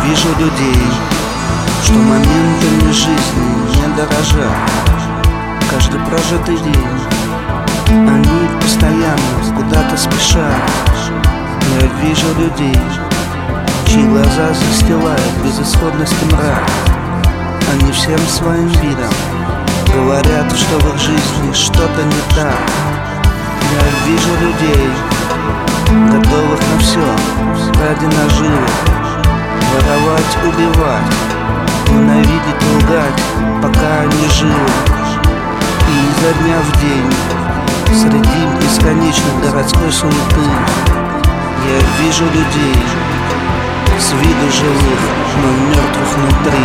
вижу людей, что моментами жизни не дорожат. Каждый прожитый день они постоянно куда-то спешат. Я вижу людей, чьи глаза застилают безысходность и мрак. Они всем своим видом говорят, что в их жизни что-то не так. Я вижу людей, готовых на все ради наживы, воровать, убивать, ненавидеть, лгать, пока они живы. И изо дня в день среди бесконечной городской суеты я вижу людей с виду живых, но мертвых внутри.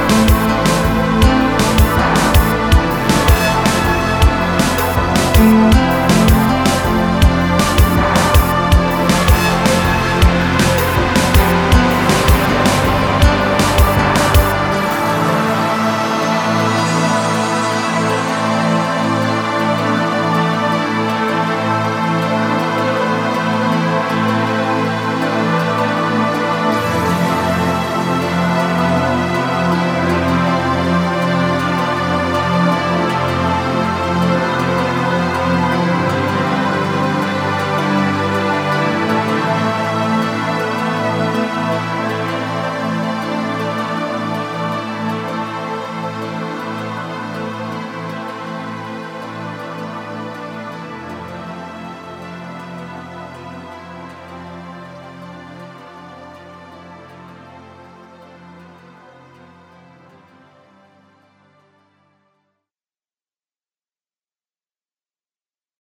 Thank